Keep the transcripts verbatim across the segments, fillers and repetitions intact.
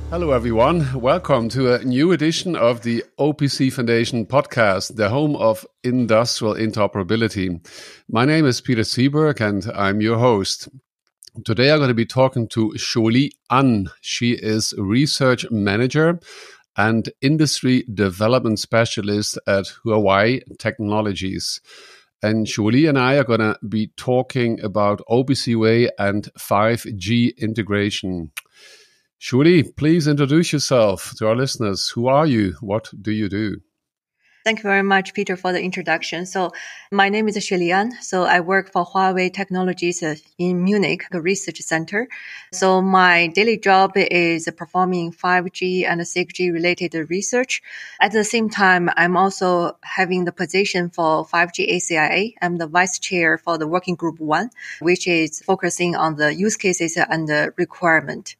Hello, everyone. Welcome to a new edition of the O P C Foundation podcast, the home of industrial interoperability. My name is Peter Seeberg, and I'm your host. Today, I'm going to be talking to Jolie An. She is research manager and industry development specialist at Huawei Technologies. And Jolie and I are going to be talking about O P C W A and five G integration. Jolie, please introduce yourself to our listeners. Who are you? What do you do? Thank you very much, Peter, for the introduction. So my name is Jolie An. So I work for Huawei Technologies in Munich, a research center. So my daily job is performing five G and six G related research. At the same time, I'm also having the position for five G A C I A. I'm the vice chair for the working group one, which is focusing on the use cases and the requirement.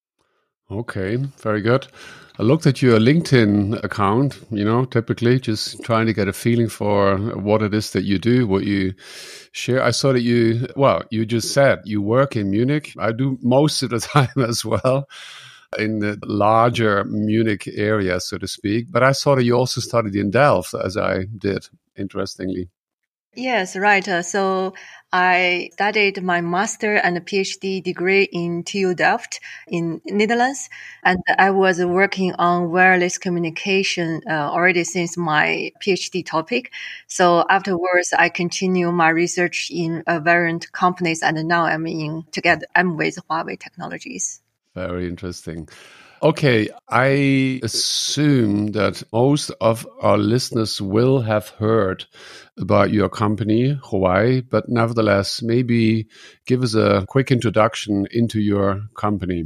Okay, very good. I looked at your LinkedIn account, you know, typically just trying to get a feeling for what it is that you do, what you share. I saw that you, well, you just said you work in Munich. I do most of the time as well in the larger Munich area, so to speak. But I saw that you also studied in Delft, as I did, interestingly. Yes, right. Uh, so I studied my master and PhD degree in T U Delft in Netherlands, and I was working on wireless communication uh, already since my PhD topic. So afterwards, I continue my research in uh, variant companies, and now I'm in together. I'm with Huawei Technologies. Very interesting. Okay, I assume that most of our listeners will have heard about your company, Huawei, but nevertheless, maybe give us a quick introduction into your company.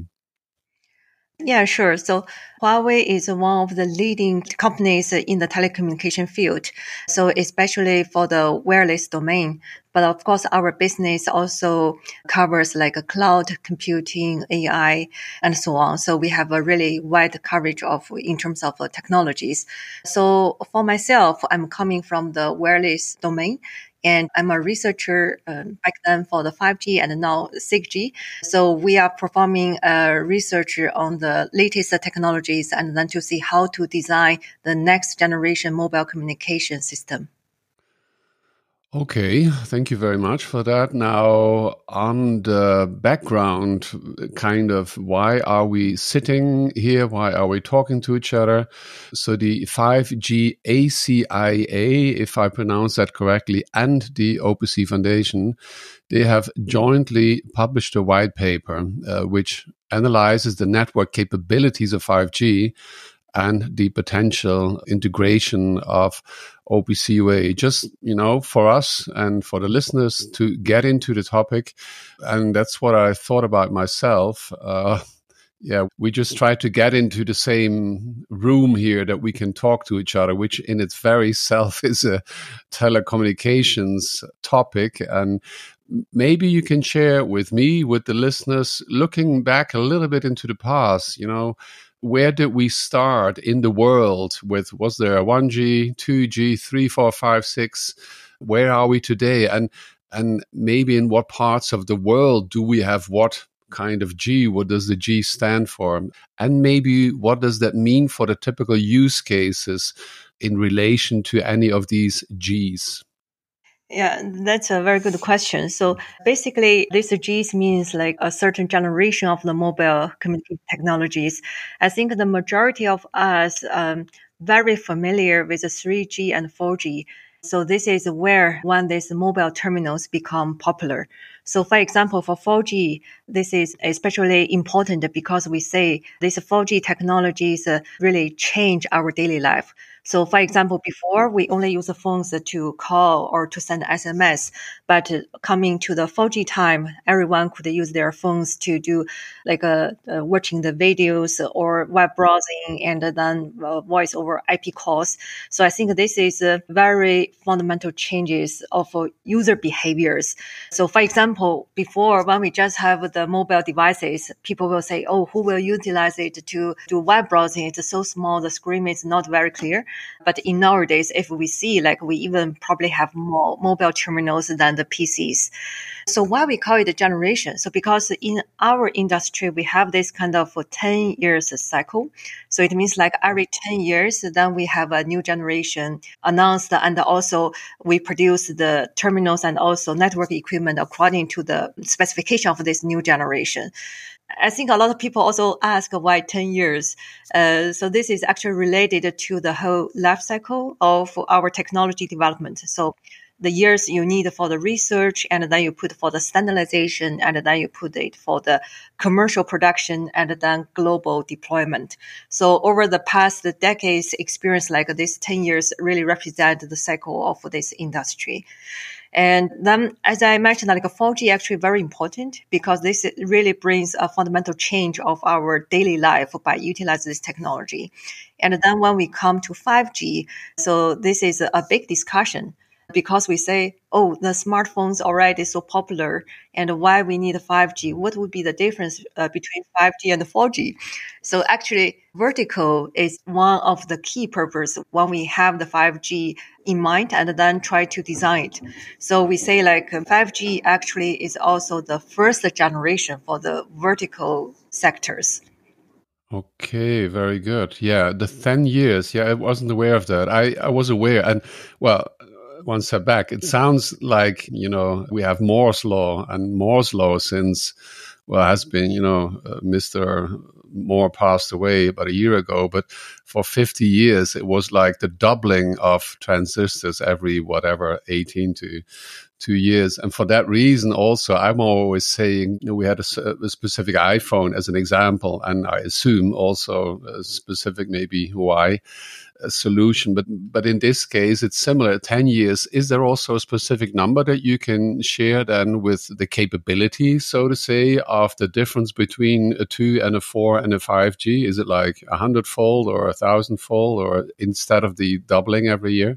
Yeah, sure. So Huawei is one of the leading companies in the telecommunication field. So especially for the wireless domain. But of course, our business also covers like a cloud computing, A I, and so on. So we have a really wide coverage of in terms of uh, technologies. So for myself, I'm coming from the wireless domain. And I'm a researcher um, back then for the five G and now six G. So we are performing uh, research on the latest technologies and then to see how to design the next generation mobile communication system. Okay, thank you very much for that. Now, on the background, kind of why are we sitting here? Why are we talking to each other? So the five G A C I A, if I pronounce that correctly, and the O P C Foundation, they have jointly published a white paper uh, which analyzes the network capabilities of five G and the potential integration of O P C W A. Just, you know, for us and for the listeners to get into the topic. And that's what I thought about myself. Uh, yeah, we just try to get into the same room here that we can talk to each other, which in its very self is a telecommunications topic. And maybe you can share with me, with the listeners, looking back a little bit into the past, you know, where did we start in the world with, was there a one G, two G, three, four, five, six? Where are we today? And and maybe in what parts of the world do we have what kind of G? What does the G stand for? And maybe what does that mean for the typical use cases in relation to any of these Gs? Yeah, that's a very good question. So basically, this Gs means like a certain generation of the mobile communication technologies. I think the majority of us um, very familiar with the three G and four G. So this is where when these mobile terminals become popular. So for example, for four G, this is especially important because we say these four G technologies uh, really change our daily life. So for example, before we only use the phones to call or to send S M S, but coming to the four G time, everyone could use their phones to do like uh, uh, watching the videos or web browsing and then uh, voice over I P calls. So I think this is a very fundamental changes of uh, user behaviors. So for example, before when we just have the mobile devices, people will say, oh, who will utilize it to do web browsing? It's so small, the screen is not very clear. But in nowadays, if we see, like we even probably have more mobile terminals than the P Cs. So why we call it a generation? So because in our industry, we have this kind of ten years cycle. So it means like every ten years, then we have a new generation announced, and also we produce the terminals and also network equipment according to the specification of this new generation. I think a lot of people also ask why ten years. Uh, so this is actually related to the whole life cycle of our technology development. So the years you need for the research, and then you put for the standardization, and then you put it for the commercial production, and then global deployment. So over the past decades experience, like this ten years really represent the cycle of this industry. And then, as I mentioned, like four G actually very important because this really brings a fundamental change of our daily life by utilizing this technology. And then when we come to five G, so this is a big discussion because we say, oh, the smartphones already so popular, and why we need five G? What would be the difference uh, between five G and four G? So actually, vertical is one of the key purposes when we have the five G in mind and then try to design it. So we say like five G actually is also the first generation for the vertical sectors. Okay, very good. Yeah, the ten years. Yeah, I wasn't aware of that. I, I was aware. And well, one step back, it sounds like, you know, we have Moore's law, and Moore's law since, well, has been, you know, uh, Mister Moore passed away about a year ago, but for fifty years, it was like the doubling of transistors every, whatever, eighteen to two years. And for that reason, also, I'm always saying, you know, we had a, a specific iPhone as an example, and I assume also a specific maybe Huawei solution. But but in this case, it's similar. ten years. Is there also a specific number that you can share then with the capability, so to say, of the difference between a two and a four and a five G? Is it like a hundredfold or a thousandfold, or instead of the doubling every year?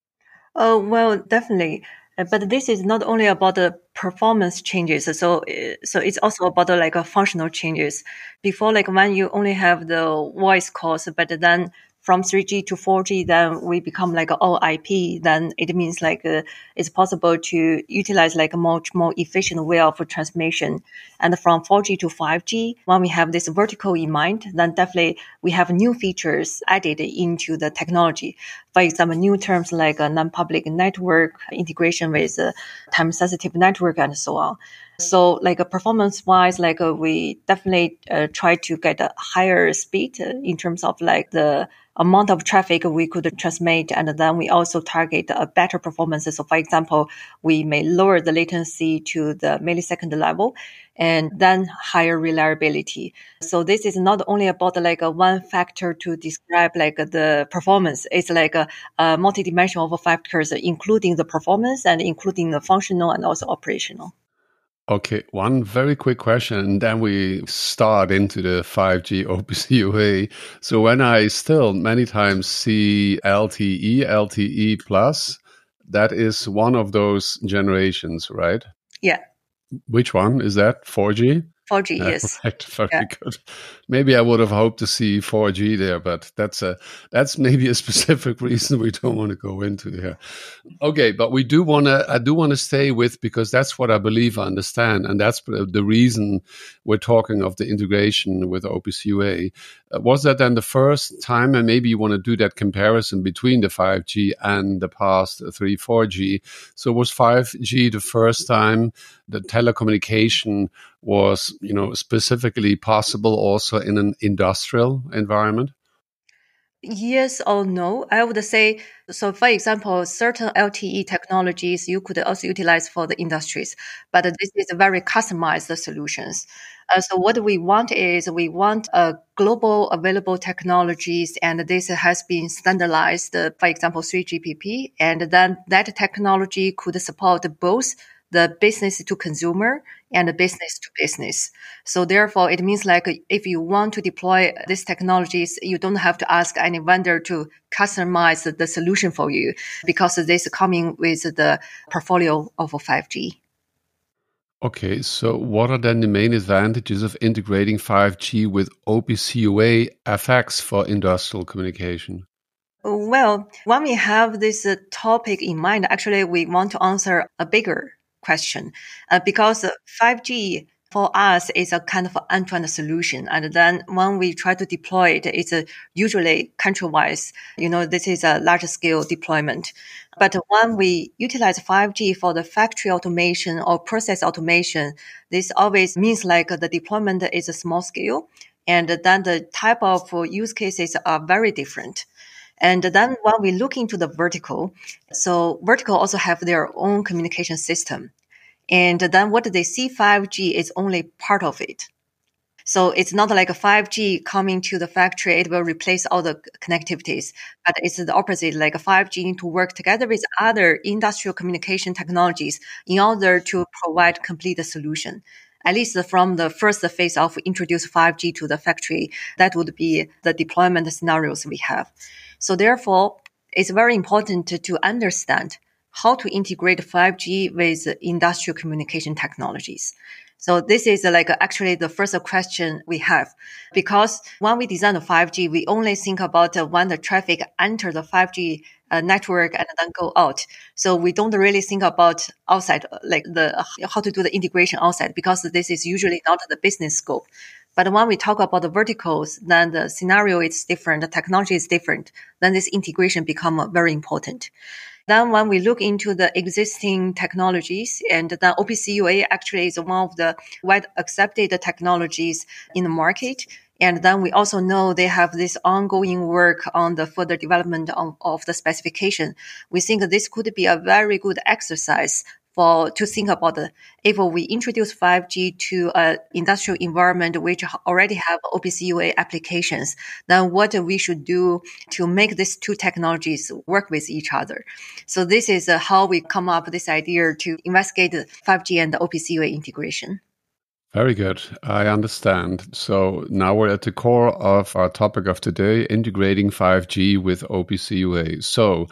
Oh, well, definitely. Uh, But this is not only about the performance changes. So, uh, so it's also about the, like a functional changes. Before, like when you only have the voice calls, but then from three G to four G, then we become like all I P. Then it means like uh, it's possible to utilize like a much more efficient way of transmission. And from four G to five G, when we have this vertical in mind, then definitely we have new features added into the technology. For example, new terms like a non-public network, integration with a time-sensitive network, and so on. So like a performance wise, like uh, we definitely uh, try to get a higher speed uh, in terms of like the amount of traffic we could transmit. And then we also target a better performance. So for example, we may lower the latency to the millisecond level and then higher reliability. So this is not only about like a one factor to describe like the performance. It's like a, a multi-dimensional of factors, including the performance and including the functional and also operational. Okay, one very quick question, and then we start into the five G O P C U A. So when I still many times see L T E, L T E plus, that is one of those generations, right? Yeah. Which one is that? four G? four G, Yeah, yes. right. Very Yeah. good. Maybe I would have hoped to see four G there, but that's a that's maybe a specific reason we don't want to go into here. Okay, but we do want to. I do want to stay with, because that's what I believe I understand, and that's the reason we're talking of the integration with O P C U A. Uh, was that then the first time, and maybe you want to do that comparison between the five G and the past three, four G? So was five G the first time the telecommunication was, you know, specifically possible also in an industrial environment? Yes or no? I would say, so for example, certain L T E technologies you could also utilize for the industries, but this is a very customized solutions. Uh, so what we want is we want a global available technologies, and this has been standardized, uh, for example, three G P P, and then that technology could support both the business to consumer and the business to business. So therefore, it means like if you want to deploy these technologies, you don't have to ask any vendor to customize the solution for you, because this is coming with the portfolio of five G. Okay, so what are then the main advantages of integrating five G with O P C U A F X for industrial communication? Well, when we have this uh, topic in mind, actually, we want to answer a bigger question uh, because uh, five G for us is a kind of end-to-end solution. And then when we try to deploy it, it's a usually country-wise, you know, this is a large scale deployment. But when we utilize five G for the factory automation or process automation, this always means like the deployment is a small scale. And then the type of use cases are very different. And then when we look into the vertical, so vertical also have their own communication system. And then what they see five G is only part of it. So it's not like a five G coming to the factory, it will replace all the connectivities, but it's the opposite, like a five G need to work together with other industrial communication technologies in order to provide complete solution. At least from the first phase of introduce five G to the factory, that would be the deployment scenarios we have. So therefore, it's very important to, to understand how to integrate five G with industrial communication technologies. So this is like actually the first question we have, because when we design the five G, we only think about when the traffic enter the five G uh, network and then go out. So we don't really think about outside, like the how to do the integration outside, because this is usually not the business scope. But when we talk about the verticals, then the scenario is different, the technology is different. Then this integration become very important. Then when we look into the existing technologies, and then O P C U A actually is one of the wide accepted technologies in the market. And then we also know they have this ongoing work on the further development of, of the specification. We think this could be a very good exercise for to think about the, if we introduce five G to an industrial environment which already have O P C U A applications, then what we should do to make these two technologies work with each other. So this is uh, how we come up with this idea to investigate five G and the O P C U A integration. Very good. I understand. So now we're at the core of our topic of today, integrating five G with O P C U A. So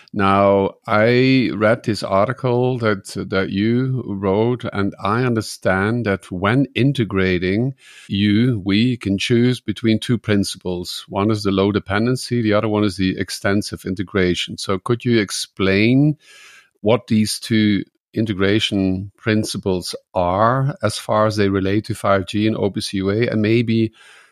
now, I read this article that that you wrote, and I understand that when integrating, you, we can choose between two principles. One is the low dependency, the other one is the extensive integration. So could you explain what these two integration principles are as far as they relate to five G and O P C U A, and maybe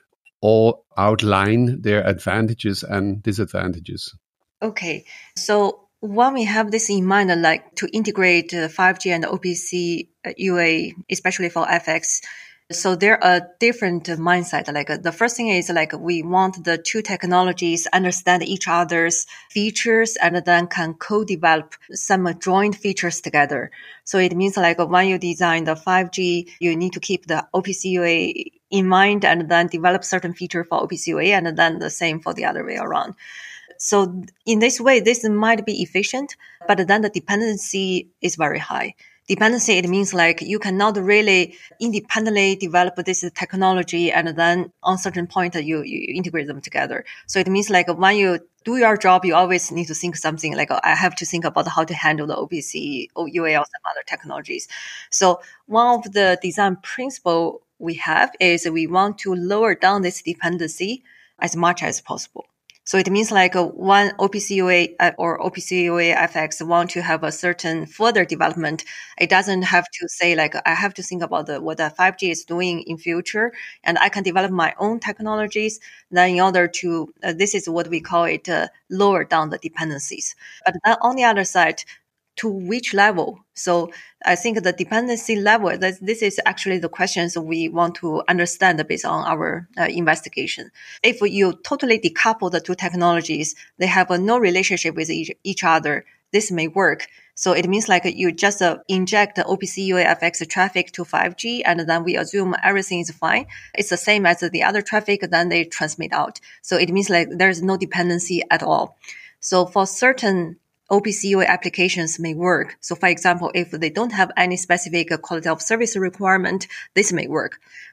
all outline their advantages and disadvantages? Okay, so when we have this in mind, like to integrate uh, five G and O P C U A, especially for F X, so there are different mindset. Like uh, the first thing is like we want the two technologies understand each other's features and then can co-develop some joint features together. So it means like when you design the five G, you need to keep the O P C U A in mind and then develop certain feature for O P C U A, and then the same for the other way around. So in this way, this might be efficient, but then the dependency is very high. Dependency, it means like you cannot really independently develop this technology and then on certain point you, you integrate them together. So it means like when you do your job, you always need to think something like, I have to think about how to handle the O P C, O U A, or some other technologies. So one of the design principle we have is we want to lower down this dependency as much as possible. So it means like uh, one O P C U A uh, or O P C U A F X want to have a certain further development. It doesn't have to say like, I have to think about the, what the five G is doing in future, and I can develop my own technologies. Then in order to, uh, this is what we call it, uh, lower down the dependencies. But then on the other side, to which level? So I think the dependency level, this, this is actually the questions we want to understand based on our uh, investigation. If you totally decouple the two technologies, they have uh, no relationship with each, each other, this may work. So it means like you just uh, inject the O P C U A F X traffic to five G, and then we assume everything is fine. It's the same as the other traffic, then they transmit out. So it means like there's no dependency at all. So for certain O P C U A applications may work. So for example, if they don't have any specific quality of service requirement, this may work.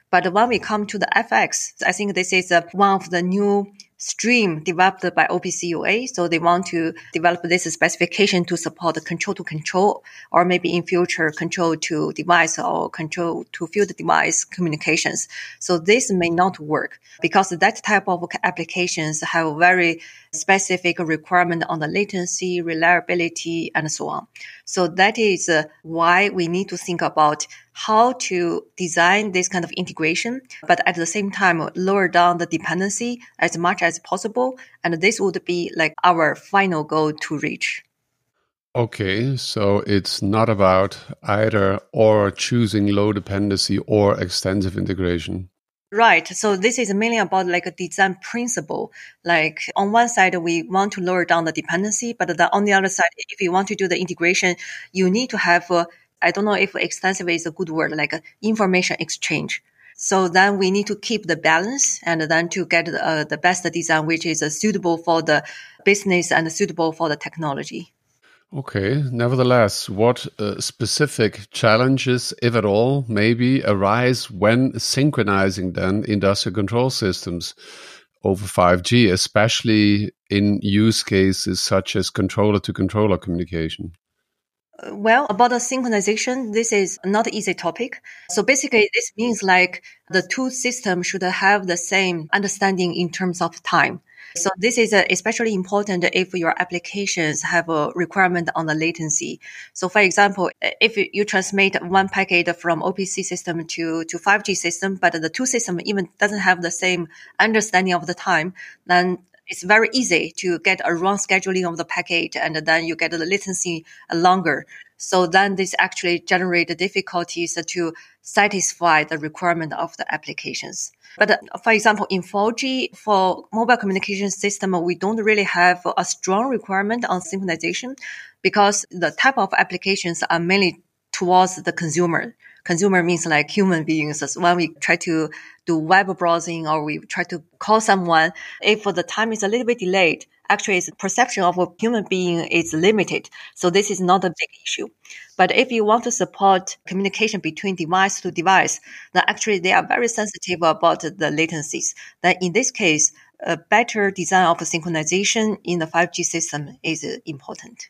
But when we come to the F X, I think this is uh, one of the new stream developed by O P C U A. So they want to develop this specification to support the control to control, or maybe in future control to device or control to field device communications. So this may not work because that type of applications have very specific requirement on the latency, reliability, and so on. So that is uh, why we need to think about how to design this kind of integration, but at the same time, lower down the dependency as much as possible. And this would be like our final goal to reach. Okay, so it's not about either or choosing low dependency or extensive integration. Right. So this is mainly about like a design principle. Like on one side, we want to lower down the dependency, but then on the other side, if you want to do the integration, you need to have, uh, I don't know if extensive is a good word, like a information exchange. So then we need to keep the balance and then to get uh, the best design, which is uh, suitable for the business and suitable for the technology. Okay. Nevertheless, what uh, specific challenges, if at all, maybe arise when synchronizing then industrial control systems over five G, especially in use cases such as controller-to-controller communication? Well, about the synchronization, this is not an easy topic. So basically, this means like the two systems should have the same understanding in terms of time. So this is uh, especially important if your applications have a requirement on the latency. So for example, if you transmit one packet from O P C system to, to five G system, but the two system even doesn't have the same understanding of the time, then it's very easy to get a wrong scheduling of the packet, and then you get the latency longer. So then this actually generates difficulties to satisfy the requirement of the applications. But uh, for example, in four G, for mobile communication system, we don't really have a strong requirement on synchronization because the type of applications are mainly towards the consumer. Consumer means like human beings. So when we try to do web browsing or we try to call someone, if the time is a little bit delayed, actually its perception of a human being is limited. So this is not a big issue. But if you want to support communication between device to device, then actually they are very sensitive about the latencies. Then in this case, a better design of synchronization in the five G system is important.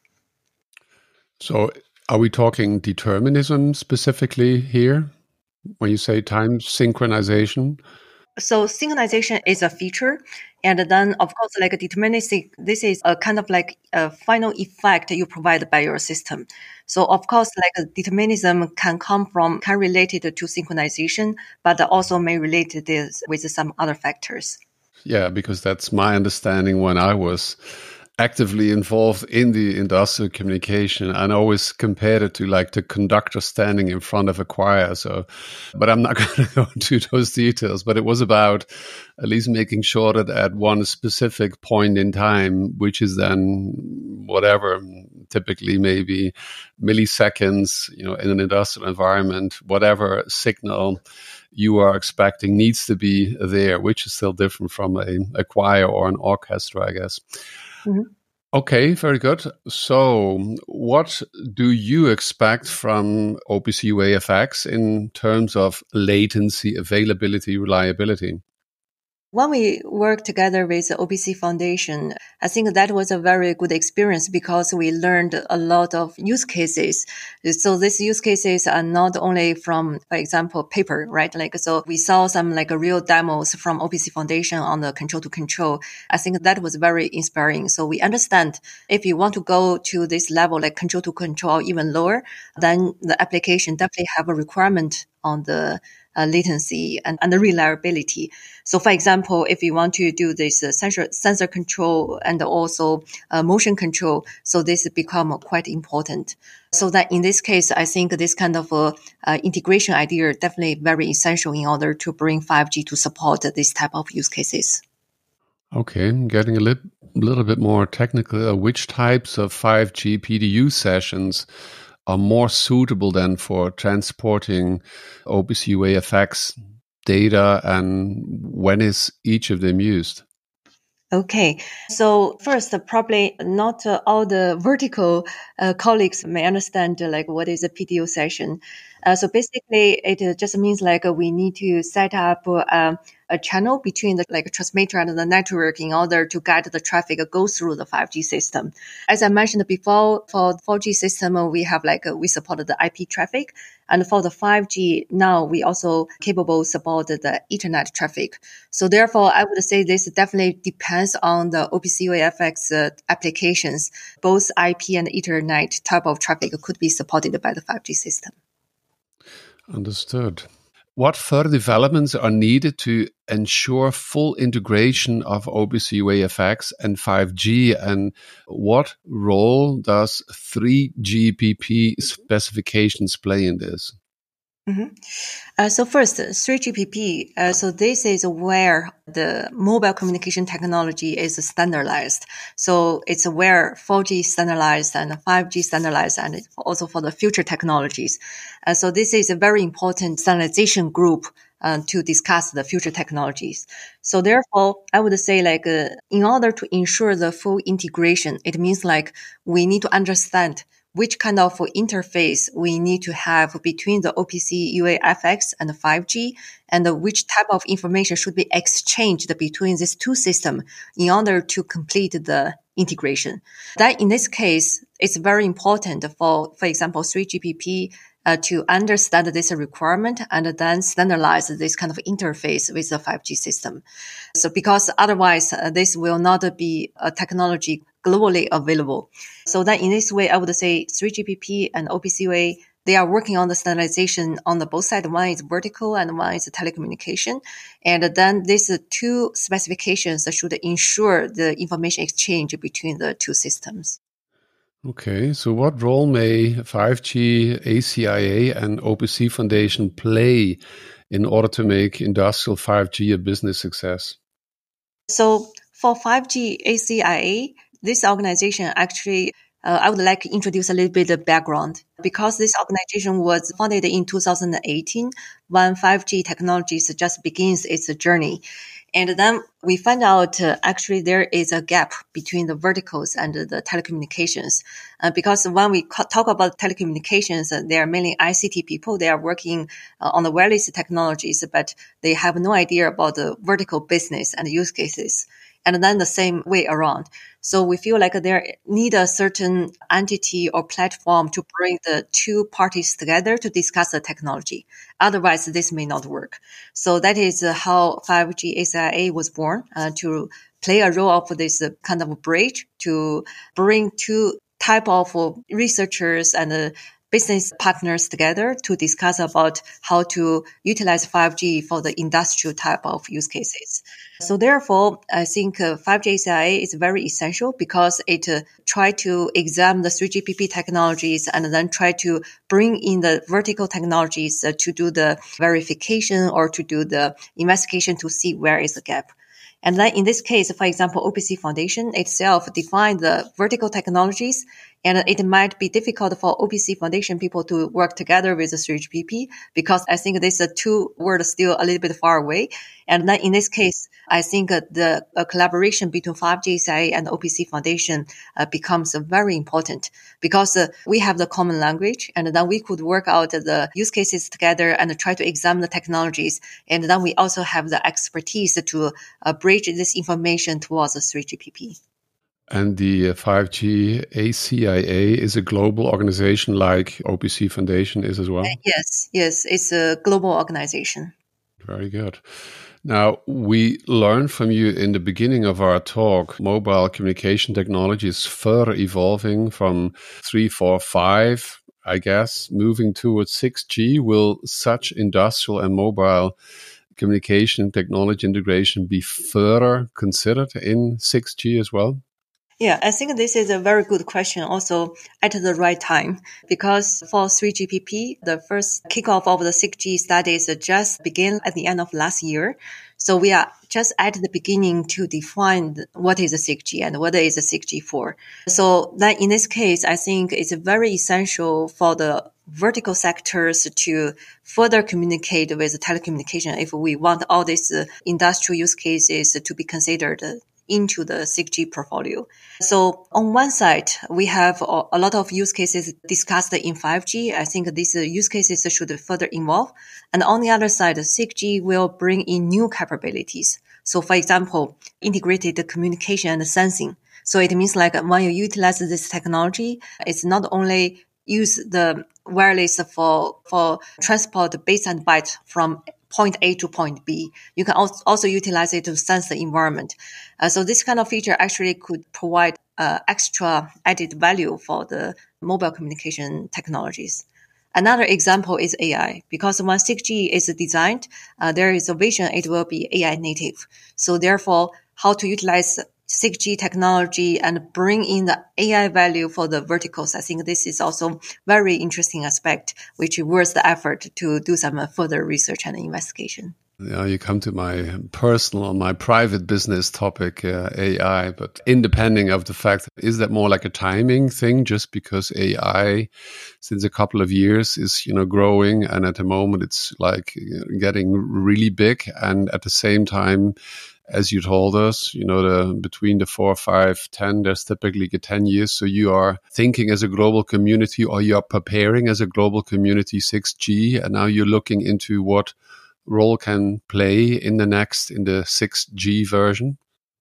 So are we talking determinism specifically here when you say time synchronization? So synchronization is a feature. And then, of course, like a deterministic, this is a kind of like a final effect you provide by your system. So, of course, like a determinism can come from, can relate it to synchronization, but also may relate this with some other factors. Yeah, because that's my understanding when I was actively involved in the industrial communication and always compared it to like the conductor standing in front of a choir. So, but I'm not going to go into those details, but it was about at least making sure that at one specific point in time, which is then whatever, typically maybe milliseconds, you know, in an industrial environment, whatever signal you are expecting needs to be there, which is still different from a, a choir or an orchestra, I guess. Mm-hmm. Okay, very good. So what do you expect from O P C U A F X in terms of latency, availability, reliability? When we worked together with the O P C Foundation, I think that was a very good experience because we learned a lot of use cases. So these use cases are not only from, for example, paper, right? Like, so we saw some like real demos from O P C Foundation on the control to control. I think that was very inspiring. So we understand if you want to go to this level, like control to control, even lower, then the application definitely have a requirement on the Uh, latency and, and the reliability. So for example, if you want to do this uh, sensor, sensor control and also uh, motion control, so this become uh, quite important. So that in this case, I think this kind of uh, uh, integration idea definitely very essential in order to bring five G to support this type of use cases. Okay, getting a li- little bit more technical. Uh, which types of five G P D U sessions are more suitable than for transporting O P C U A F X data, and when is each of them used? Okay, so first, uh, probably not uh, all the vertical uh, colleagues may understand uh, like what is a P D U session. Uh, so basically, it uh, just means like uh, we need to set up uh, a channel between the like transmitter and the network in order to guide the traffic go through the five G system. As I mentioned before, for four G system, uh, we have like uh, we supported the I P traffic, and for the five G now we also capable support the Ethernet traffic. So therefore, I would say this definitely depends on the O P C U A F X uh, applications. Both I P and Ethernet type of traffic could be supported by the five G system. Understood. What further developments are needed to ensure full integration of O P C U A F X and five G, and what role does three G P P specifications play in this? Mm-hmm. Uh, so first, three G P P. Uh, so this is where the mobile communication technology is standardized. So it's where four G standardized and five G standardized, and also for the future technologies. Uh, so this is a very important standardization group uh, to discuss the future technologies. So therefore, I would say like uh, in order to ensure the full integration, it means like we need to understand which kind of interface we need to have between the O P C U A F X and the five G, and which type of information should be exchanged between these two systems in order to complete the integration. That in this case, it's very important for, for example, three G P P uh, to understand this requirement and then standardize this kind of interface with the five G system. So because otherwise, uh, this will not be a technology globally available. So that in this way, I would say three G P P and O P C U A, they are working on the standardization on the both sides. One is vertical and one is telecommunication. And then these two specifications should ensure the information exchange between the two systems. Okay, so what role may five G, A C I A, and O P C Foundation play in order to make industrial five G a business success? So for five G A C I A, this organization actually, uh, I would like to introduce a little bit of background. Because this organization was founded in two thousand eighteen, when five G technologies just begins its journey. And then we find out uh, actually there is a gap between the verticals and the telecommunications. Uh, because when we co- talk about telecommunications, uh, they are mainly I C T people. They are working uh, on the wireless technologies, but they have no idea about the vertical business and use cases. And then the same way around. So we feel like there need a certain entity or platform to bring the two parties together to discuss the technology. Otherwise, this may not work. So that is how five G A C I A was born, uh, to play a role of this kind of bridge to bring two type of researchers and uh, business partners together to discuss about how to utilize five G for the industrial type of use cases. So therefore, I think uh, five G A C I A is very essential because it uh, try to examine the three G P P technologies and then try to bring in the vertical technologies uh, to do the verification or to do the investigation to see where is the gap. And then in this case, for example, O P C Foundation itself defined the vertical technologies, and it might be difficult for O P C Foundation people to work together with the three G P P because I think these two words still a little bit far away. And then in this case, I think the uh, collaboration between five G A C I A and O P C Foundation uh, becomes uh, very important because uh, we have the common language, and then we could work out the use cases together and try to examine the technologies. And then we also have the expertise to uh, bridge this information towards the three G P P. And the five G A C I A is a global organization like O P C Foundation is as well? Yes, yes, it's a global organization. Very good. Now, we learned from you in the beginning of our talk, mobile communication technology is further evolving from three, four, five, I guess, moving towards six G. Will such industrial and mobile communication technology integration be further considered in six G as well? Yeah, I think this is a very good question also at the right time because for three G P P, the first kickoff of the six G studies just began at the end of last year. So we are just at the beginning to define what is a six G and what is a six G for. So then in this case, I think it's very essential for the vertical sectors to further communicate with telecommunication if we want all these uh, industrial use cases to be considered into the six G portfolio. So on one side, we have a lot of use cases discussed in five G. I think these use cases should further evolve. And on the other side, six G will bring in new capabilities. So for example, integrated communication and sensing. So it means like when you utilize this technology, it's not only use the wireless for, for transport bits and bytes from point A to point B. You can also utilize it to sense the environment. Uh, so this kind of feature actually could provide uh, extra added value for the mobile communication technologies. Another example is A I, because when six G is designed, uh, there is a vision it will be A I native. So therefore, how to utilize six G technology and bring in the A I value for the verticals. I think this is also very interesting aspect, which worth the effort to do some further research and investigation. Yeah, you come to my personal, my private business topic, uh, A I, but independent of the fact, is that more like a timing thing just because A I since a couple of years is, you know, growing and at the moment it's like getting really big, and at the same time, as you told us, you know, the between the four, five, ten, there's typically ten years. So you are thinking as a global community, or you are preparing as a global community six G, and now you're looking into what role can play in the next, in the six G version?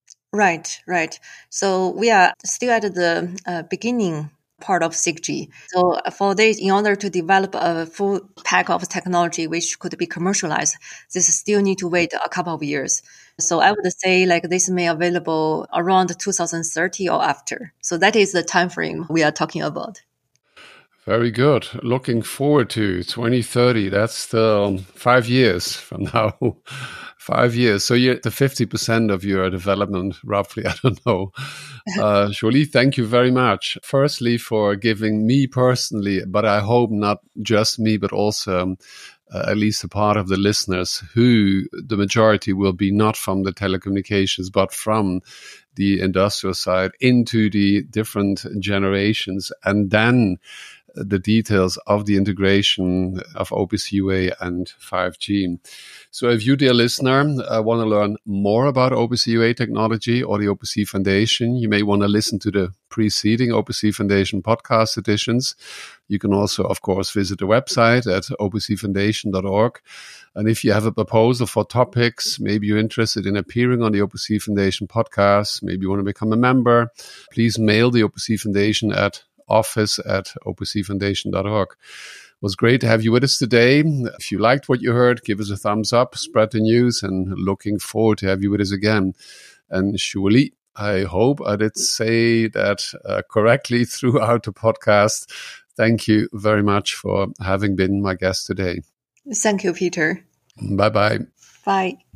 Right, right. So we are still at the uh, beginning part of six G. So for this, in order to develop a full pack of technology which could be commercialized, this still need to wait a couple of years. So I would say like this may available around two thousand thirty or after. So that is the time frame we are talking about. Very good. Looking forward to twenty thirty. That's still five years from now. Five years. So you're at the fifty percent of your development, roughly. I don't know. Uh, Jolie, thank you very much. Firstly, for giving me personally, but I hope not just me, but also um, uh, at least a part of the listeners who the majority will be not from the telecommunications, but from the industrial side into the different generations, and then the details of the integration of O P C U A and five G. So if you, dear listener, uh, want to learn more about O P C U A technology or the O P C Foundation, you may want to listen to the preceding O P C Foundation podcast editions. You can also, of course, visit the website at o p c foundation dot org. And if you have a proposal for topics, maybe you're interested in appearing on the O P C Foundation podcast, maybe you want to become a member, please mail the O P C Foundation at office at o p c foundation dot org. It was great to have you with us today. If you liked what you heard, give us a thumbs up, spread the news, and looking forward to have you with us again. And Jolie, I hope I did say that uh, correctly throughout the podcast. Thank you very much for having been my guest today. Thank you, Peter. Bye-bye. Bye.